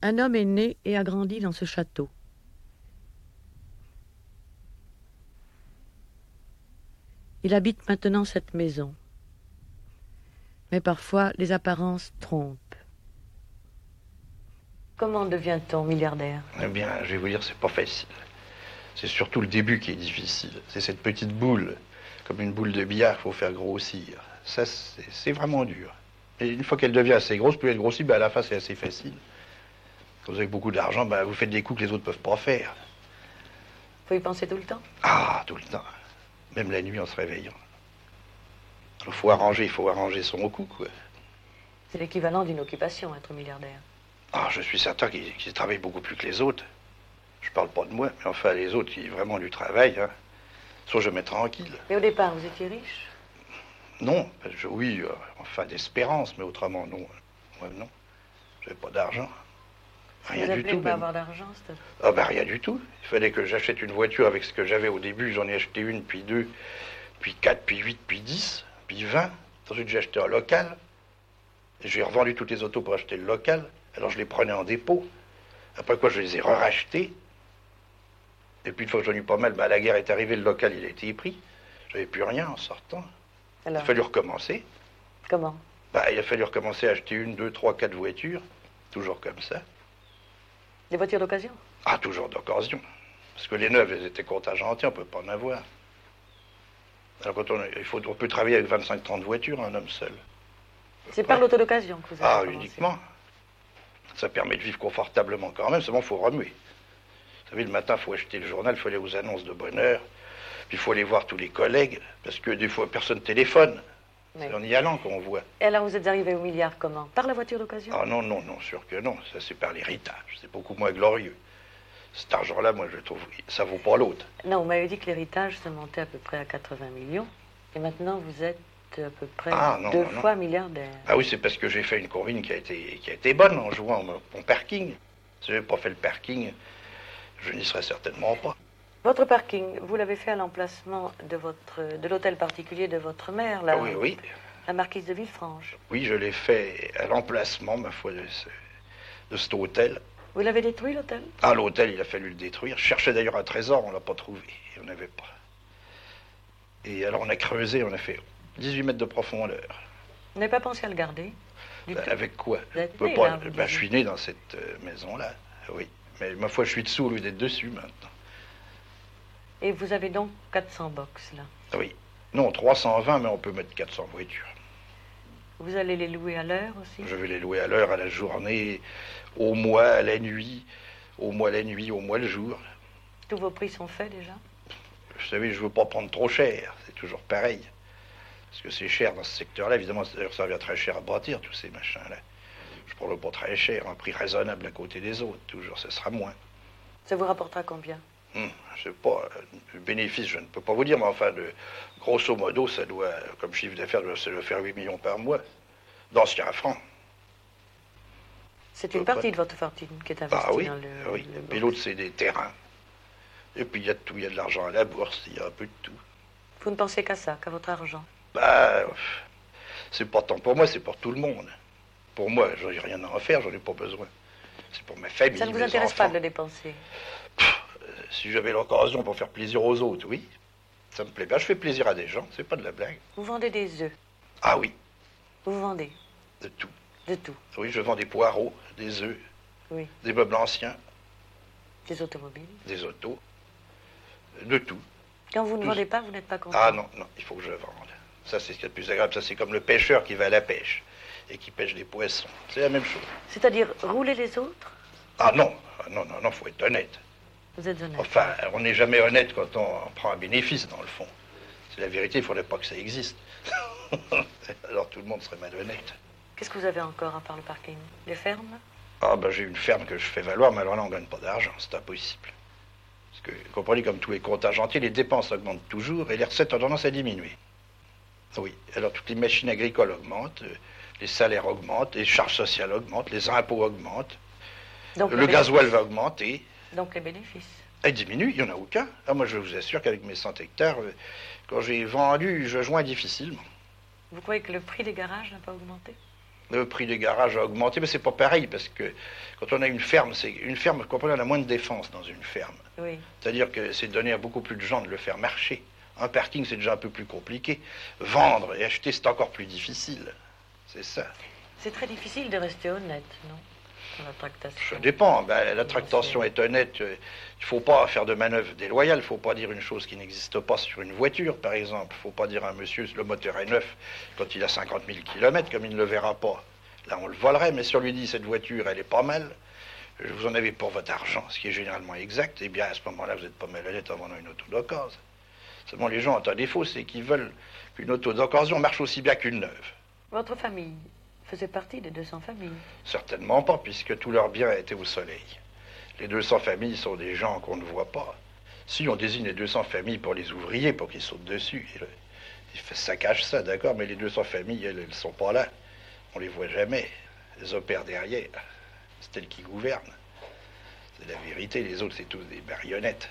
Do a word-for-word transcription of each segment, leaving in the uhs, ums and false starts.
Un homme est né et a grandi dans ce château. Il habite maintenant cette maison. Mais parfois, les apparences trompent. Comment devient-on milliardaire? Eh bien, je vais vous dire, c'est pas facile. C'est surtout le début qui est difficile. C'est cette petite boule, comme une boule de billard, qu'il faut faire grossir. Ça, c'est vraiment dur. Et une fois qu'elle devient assez grosse, plus elle grossit, ben à la fin, c'est assez facile. Quand vous avez beaucoup d'argent, ben, vous faites des coups que les autres ne peuvent pas faire. Faut y penser tout le temps? Ah, tout le temps. Même la nuit en se réveillant. Il faut arranger, il faut arranger son coup, quoi. C'est l'équivalent d'une occupation, être milliardaire. Ah, je suis certain qu'ils qu'ils travaillent beaucoup plus que les autres. Je parle pas de moi, mais enfin, les autres qui vraiment du travail, hein, sont jamais tranquilles. Mais au départ, vous étiez riche? Non, je, oui, euh, enfin d'espérance, mais autrement, non. Moi, non. J'avais pas d'argent. Rien vous du tout. Pas Même. avoir d'argent, c'est... Ah, ben rien du tout. Il fallait que j'achète une voiture avec ce que j'avais au début. J'en ai acheté une, puis deux, puis quatre, puis huit, puis dix, puis vingt. Ensuite, j'ai acheté un local. Et j'ai revendu toutes les autos pour acheter le local. Alors, je les prenais en dépôt. Après quoi, je les ai re-rachetés. Et puis, une fois que j'en ai eu pas mal, ben, la guerre est arrivée, le local, il a été pris. J'avais plus rien en sortant. Alors, il a fallu recommencer. Comment? Ben, il a fallu recommencer à acheter une, deux, trois, quatre voitures. Toujours comme ça. Des voitures d'occasion? Ah, toujours d'occasion. Parce que les neuves, elles étaient contingentées, on ne peut pas en avoir. Alors, quand on, il faut, on peut travailler avec vingt-cinq trente voitures, un homme seul. C'est par l'auto d'occasion que vous avez Ah, commencé. uniquement. Ça permet de vivre confortablement quand même, seulement il faut remuer. Vous savez, le matin, il faut acheter le journal, il faut aller aux annonces de bonne heure, puis il faut aller voir tous les collègues, parce que des fois, personne téléphone. Oui. C'est en y allant qu'on voit. Et alors, vous êtes arrivé au milliard comment? Par la voiture d'occasion? Ah non, non, non, sûr que non. Ça, c'est par l'héritage. C'est beaucoup moins glorieux. Cet argent-là, moi, je trouve, ça vaut pas l'autre. Non, vous m'avez dit que l'héritage se montait à peu près à quatre-vingts millions, et maintenant, vous êtes à peu près ah, non, deux non, fois non. milliardaire. Ah oui, c'est parce que j'ai fait une combine qui a été, qui a été bonne en jouant mon parking. Si je n'avais pas fait le parking, je n'y serais certainement pas. Votre parking, vous l'avez fait à l'emplacement de votre, de l'hôtel particulier de votre mère, là. Ah oui, oui. La marquise de Villefranche. Oui, je l'ai fait à l'emplacement, ma foi, de, ce, de cet hôtel. Vous l'avez détruit, l'hôtel? Ah, l'hôtel, il a fallu le détruire. Je cherchais d'ailleurs un trésor, on ne l'a pas trouvé. On n'avait pas. Et alors, on a creusé, on a fait dix-huit mètres de profondeur. Vous n'avez pas pensé à le garder? Du bah, avec quoi? Vous êtes je, né, pas, là, bah, je suis né dans cette euh, maison-là, oui. Mais ma foi, je suis dessous au lieu d'être dessus maintenant. Et vous avez donc quatre cents box, là? Oui. Non, trois cent vingt, mais on peut mettre quatre cents voitures. Vous allez les louer à l'heure aussi? Je vais les louer à l'heure, à la journée, au mois, à la nuit, au mois la nuit, au mois le jour. Tous vos prix sont faits déjà? Vous savez, je ne veux pas prendre trop cher, c'est toujours pareil. Parce que c'est cher dans ce secteur-là, évidemment, ça revient très cher à bâtir, tous ces machins-là. Je prends le pas très cher, un prix raisonnable à côté des autres, toujours, ce sera moins. Ça vous rapportera combien? Hum, je sais pas, le bénéfice, je ne peux pas vous dire, mais enfin, de, grosso modo, ça doit, comme chiffre d'affaires, ça doit faire huit millions par mois, d'anciens francs. C'est une partie de votre fortune qui est investie ah, oui, dans le... oui, le et l'autre, c'est des terrains. Et puis, il y a de tout, il y a de l'argent à la bourse, il y a un peu de tout. Vous ne pensez qu'à ça, qu'à votre argent? Bah, c'est pas tant pour moi, c'est pour tout le monde. Pour moi, j'en ai rien à en faire, j'en ai pas besoin. C'est pour ma famille, ça ne vous mes intéresse enfants. pas de le dépenser? Pff, si j'avais l'occasion pour faire plaisir aux autres, oui. Ça me plaît bien, je fais plaisir à des gens, c'est pas de la blague. Vous vendez des œufs? Ah oui. Vous vendez? De tout. De tout? Oui, je vends des poireaux, des œufs, oui. Des meubles anciens. Des automobiles? Des autos. De tout. Quand vous ne tout... vendez pas, vous n'êtes pas content? Ah non, non, il faut que je vende. Ça, c'est ce qui est le plus agréable. Ça, c'est comme le pêcheur qui va à la pêche et qui pêche des poissons. C'est la même chose. C'est-à-dire rouler les autres? Ah non, non, non, non, faut être honnête. Vous êtes honnête? Enfin, on n'est jamais honnête quand on prend un bénéfice, dans le fond. C'est la vérité, il ne faudrait pas que ça existe. Alors tout le monde serait malhonnête. Qu'est-ce que vous avez encore à part le parking? Les fermes? Ah ben j'ai une ferme que je fais valoir, mais alors là on ne gagne pas d'argent, c'est impossible. Parce que, vous comprenez, comme tous les contingentiers, les dépenses augmentent toujours et les recettes ont tendance à diminuer. Oui, alors toutes les machines agricoles augmentent, les salaires augmentent, les charges sociales augmentent, les impôts augmentent, donc le gasoil va augmenter. Donc les bénéfices? Ils diminuent, il n'y en a aucun. Ah, moi je vous assure qu'avec mes cent hectares, quand j'ai vendu, je joins difficilement. Vous croyez que le prix des garages n'a pas augmenté? Le prix des garages a augmenté, mais c'est pas pareil, parce que quand on a une ferme, c'est une ferme, comprenez, on a moins de défense dans une ferme. Oui. C'est-à-dire que c'est donné à beaucoup plus de gens de le faire marcher. Un parking, c'est déjà un peu plus compliqué. Vendre et acheter, c'est encore plus difficile. C'est ça. C'est très difficile de rester honnête, non? Dans la tractation. Ça dépend. Ben, la tractation est honnête. Il ne faut pas faire de manœuvre déloyale. Il ne faut pas dire une chose qui n'existe pas sur une voiture, par exemple. Il ne faut pas dire à un monsieur, le moteur est neuf, quand il a cinquante mille kilomètres, comme il ne le verra pas. Là, on le volerait, mais si on lui dit, cette voiture, elle est pas mal, vous en avez pour votre argent, ce qui est généralement exact, eh bien, à ce moment-là, vous n'êtes pas malhonnête en vendant une auto d'occasion. Seulement, les gens ont un défaut, c'est qu'ils veulent qu'une auto d'occasion marche aussi bien qu'une neuve. Votre famille faisait partie des deux cents familles? Certainement pas, puisque tout leur bien était au soleil. Les deux cents familles sont des gens qu'on ne voit pas. Si on désigne les deux cents familles pour les ouvriers, pour qu'ils sautent dessus, ça cache ça, d'accord, mais les deux cents familles, elles ne sont pas là. On les voit jamais. Elles opèrent derrière. C'est elles qui gouvernent. C'est la vérité, les autres, c'est tous des marionnettes.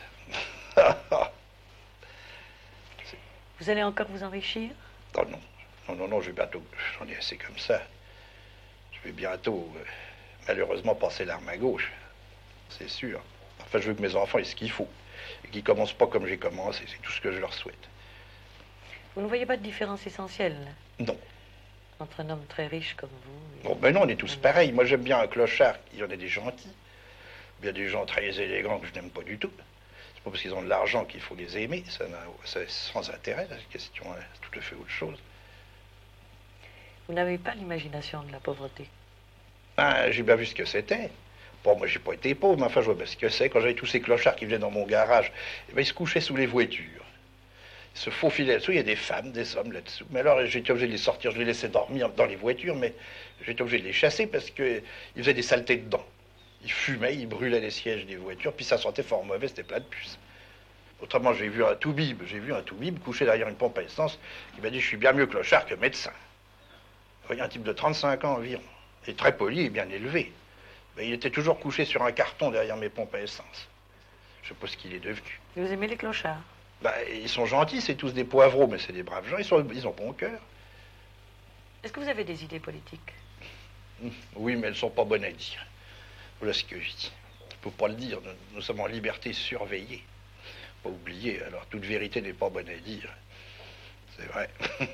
Vous allez encore vous enrichir? Oh non, non, non, non, je vais bientôt, j'en ai assez comme ça. Je vais bientôt, euh, malheureusement, passer l'arme à gauche. C'est sûr. Enfin, je veux que mes enfants aient ce qu'il faut. Et qu'ils commencent pas comme j'ai commencé, c'est tout ce que je leur souhaite. Vous ne voyez pas de différence essentielle? Non. Entre un homme très riche comme vous? Bon, ben non, on est tous pareils. Moi, j'aime bien un clochard. Il y en a des gentils. Il y a des gens très élégants que je n'aime pas du tout. C'est pas parce qu'ils ont de l'argent qu'il faut les aimer. Ça n'a, c'est sans intérêt, la question. C'est tout à fait autre chose. Vous n'avez pas l'imagination de la pauvreté? Ah, j'ai bien vu ce que c'était. Bon, moi, j'ai pas été pauvre, mais enfin, je vois bien ce que c'est. Quand j'avais tous ces clochards qui venaient dans mon garage, eh ben, ils se couchaient sous les voitures. Ils se faufilaient là-dessous. Il y a des femmes, des hommes là-dessous. Mais alors, j'étais obligé de les sortir. Je les laissais dormir dans les voitures, mais j'étais obligé de les chasser parce qu'ils faisaient des saletés dedans. Ils fumaient, ils brûlaient les sièges des voitures, puis ça sentait fort mauvais, c'était plein de puces. Autrement, j'ai vu un toubib, j'ai vu un toubib couché derrière une pompe à essence qui m'a dit « Je suis bien mieux clochard que médecin ». Vous voyez, un type de trente-cinq ans environ, et très poli et bien élevé. Ben, il était toujours couché sur un carton derrière mes pompes à essence. Je sais pas ce qu'il est devenu. Vous aimez les clochards? Ben, ils sont gentils, c'est tous des poivreaux, mais c'est des braves gens, ils, sont, ils ont bon cœur. Est-ce que vous avez des idées politiques? Oui, mais elles sont pas bonnes à dire. Voilà ce que je dis. Il ne faut pas le dire, nous, nous sommes en liberté surveillée. Pas oublier, alors toute vérité n'est pas bonne à dire. C'est vrai.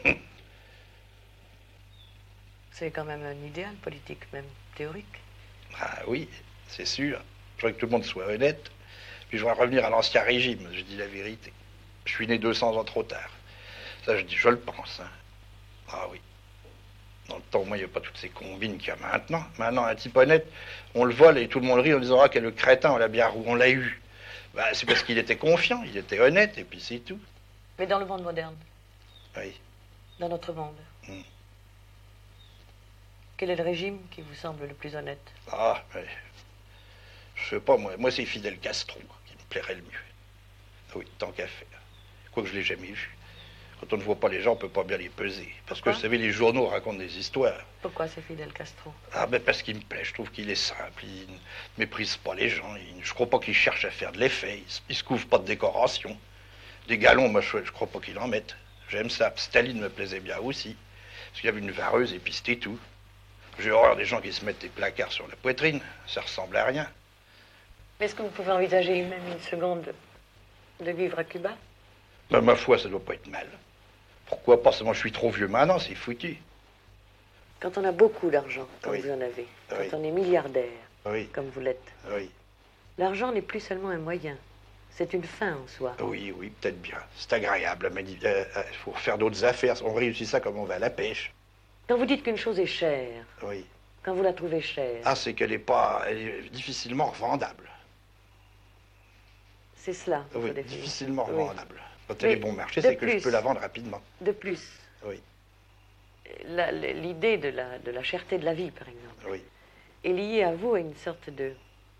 C'est quand même un idéal politique, même théorique. Ah oui, c'est sûr. Je voudrais que tout le monde soit honnête. Puis je voudrais revenir à l'ancien régime, je dis la vérité. Je suis né deux cents ans trop tard. Ça, je dis, je le pense. Hein. Ah oui. Dans le temps, moi, il n'y a pas toutes ces combines qu'il y a maintenant. Maintenant, un type honnête, on le vole et tout le monde rit en disant « Ah, quel crétin, on l'a bien on l'a eu. » Ben, c'est parce qu'il était confiant, il était honnête, et puis c'est tout. Mais dans le monde moderne? Oui. Dans notre monde? Mm. Quel est le régime qui vous semble le plus honnête? Ah, mais... Je sais pas, moi, moi c'est Fidel Castro qui me plairait le mieux. Oui, tant qu'à faire. Quoique je ne l'ai jamais vu. Quand on ne voit pas les gens, on ne peut pas bien les peser. Parce Pourquoi? que, vous savez, les journaux racontent des histoires. Pourquoi c'est Fidel Castro? Ah, ben parce qu'il me plaît. Je trouve qu'il est simple. Il ne méprise pas les gens. Il, je crois pas qu'il cherche à faire de l'effet. Il ne se couvre pas de décoration. Des galons, moi, je, je crois pas qu'il en mette. J'aime ça. Staline me plaisait bien aussi. Parce qu'il y avait une vareuse et puis c'était tout. J'ai horreur des gens qui se mettent des placards sur la poitrine. Ça ressemble à rien. Est-ce que vous pouvez envisager même une seconde de vivre à Cuba? Ben, ma foi, ça doit pas être mal. Pourquoi pas? Seulement, je suis trop vieux maintenant, c'est foutu. Quand on a beaucoup d'argent, comme oui. vous en avez, quand oui. on est milliardaire, oui. comme vous l'êtes, oui. l'argent n'est plus seulement un moyen, c'est une fin en soi. Oui, oui, peut-être bien. C'est agréable, mais il euh, euh, faut faire d'autres affaires. On réussit ça comme on va à la pêche. Quand vous dites qu'une chose est chère, oui. quand vous la trouvez chère... Ah, c'est qu'elle est pas... Elle est difficilement revendable. C'est cela. Oui, difficilement oui. revendable. Quand elle est bon marché, c'est que je peux la vendre rapidement. De plus, oui. l'idée de la, de la cherté de la vie, par exemple, oui. est liée à vous à une sorte de...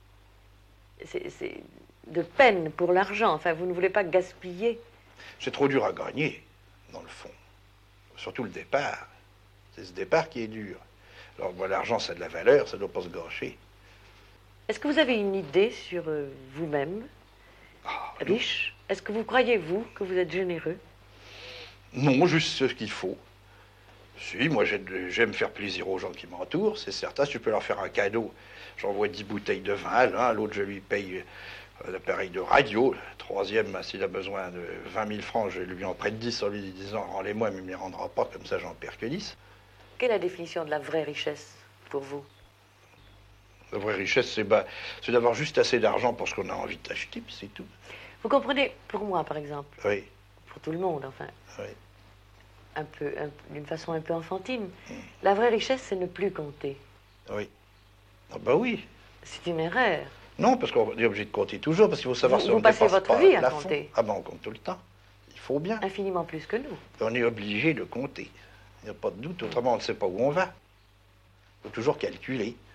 C'est de peine pour l'argent. Enfin, vous ne voulez pas gaspiller. C'est trop dur à gagner, dans le fond. Surtout le départ. C'est ce départ qui est dur. Alors, moi, l'argent, ça a de la valeur, ça ne doit pas se gâcher. Est-ce que vous avez une idée sur euh, vous-même, ah, riche? Est-ce que vous croyez, vous, que vous êtes généreux? Non, juste ce qu'il faut. Si, moi j'ai- j'aime faire plaisir aux gens qui m'entourent, c'est certain. Si je peux leur faire un cadeau, j'envoie dix bouteilles de vin à l'un, à l'autre je lui paye un appareil de radio. Le troisième, bah, s'il a besoin de vingt mille francs, je lui en prête dix en lui disant rends-les-moi, mais il ne me les rendra pas, comme ça j'en perds que dix. Quelle est la définition de la vraie richesse pour vous? La vraie richesse, c'est bah, c'est d'avoir juste assez d'argent pour ce qu'on a envie d'acheter, puis c'est tout. Vous comprenez, pour moi par exemple, Oui, pour tout le monde enfin, oui. un peu, un- d'une façon un peu enfantine, la vraie richesse c'est ne plus compter. Oui. Ah bah oui. C'est une erreur. Non, parce qu'on est obligé de compter toujours, parce qu'il faut savoir Vous- si vous on ne passez dépasse votre pas vie le à plafond. compter. Ah ben on compte tout le temps. Il faut bien. Infiniment plus que nous. On est obligé de compter. Il n'y a pas de doute, autrement on ne sait pas où on va. Il faut toujours calculer.